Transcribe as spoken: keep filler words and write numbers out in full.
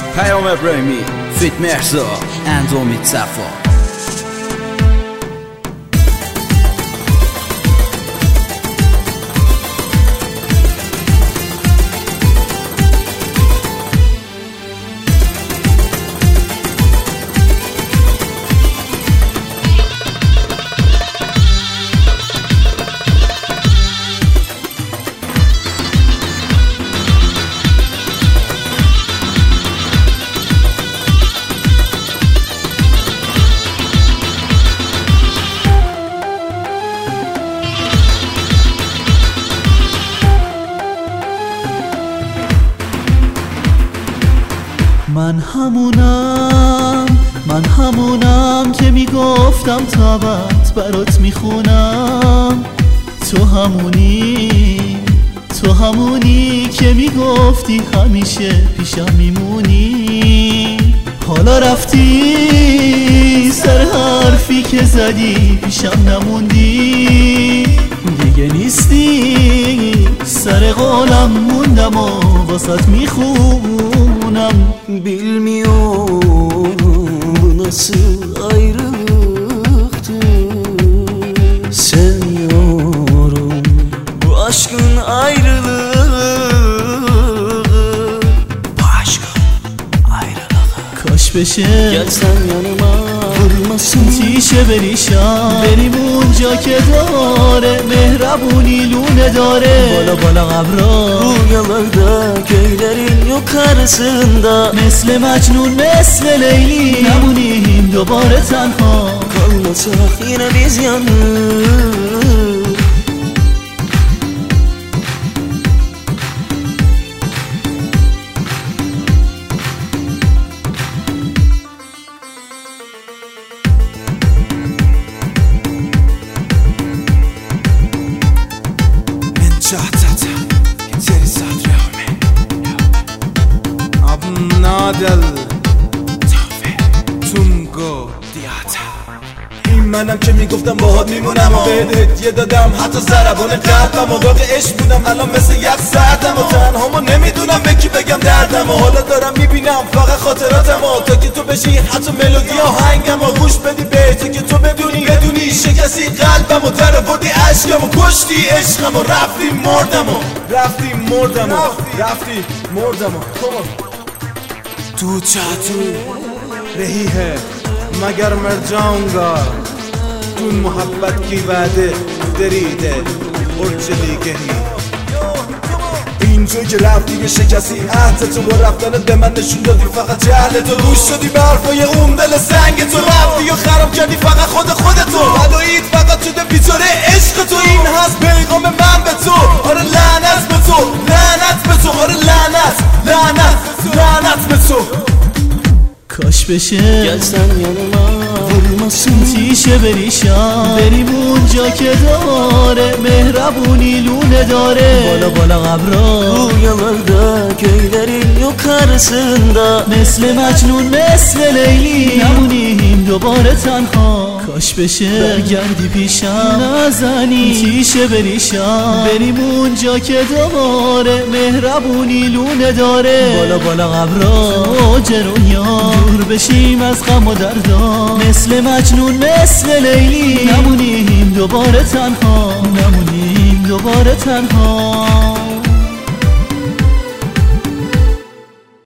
پیام ابراهیمی فیت مرزا اند امید صفا. من همونم من همونم که میگفتم تابت برات میخونم. تو همونی تو همونی که میگفتی همیشه پیشم میمونی. حالا رفتی سر حرفی که زدی پیشم نموندی. دیگه نیستی سر قولم موندم و واسط میخونم. Bilmiyorum bu nasıl ayrılıktı. Sevmiyorum bu aşkın ayrılığı. Bu aşkın ayrılığı. کاش بشه Gelsen yanıma vurmasın تیشه بریشم بریم اونجا که داره مهربونی لونه داره. بالا بالا قبرا Rüyalarda köylerin yukarısında. مثل مجنون مثل لیلی نمونیم دوباره تنها. Kalmasak yine biz yalnız. جاتتم تری صدر همه اب نادل تافه تونگو دیاتم. این منم که میگفتم باهات میمونم و بهت هدیه دادم حتی ضربان قلبم و داغ عشق بودم. الان مثل یخ سردم و تنهامو نمیدونم به کی بگم دردم و حالا دارم میبینم فقط خاطراتم و تا که تو بشی حتی ملودی آهنگم و گوش بدی بهت که تو بدونی بدونی شکستی قلبم و در آوردی عشقم و کشتی عشقم و رفتی مردم و رفتی مردم و رفتی مردم و تو چاتو رهی ہے مگر مر جاؤں گا. تو محبت کی وعده دریده اور چلی گهی. اینجا که رفتی یه شکستی عهد تو با رفتنت به من نشون دادی فقط جهل تو. گوش شدی به حرفای اون دل سنگ تو. رفتی و خراب کردی فقط خود خودتو. بدایید فقط شده بیچاره عشق تو. این هست پیغام من به تو. آره لعنت به تو لعنت به تو. آره لعنت لعنت لعنت به تو. کاش بشه Gelsen yanıma vurmasın تیشه بریشم بریم اونجا که داره مهربونی لونه داره. بالا بالا قبرا Rüyalarda köylerin yukarısında. مثل مجنون مثل لیلی نمونیم دوباره تنها. کاش بشه برگردی پیشم نزنی تیشه بریشم بریم اونجا که داره مهربونی لونه داره. بالا بالا قبرا جرونیا دور بشیم از غم و دردا. مثل مجنون مثل لیلی نمونیم دوباره تنها نمونیم دوباره تنها.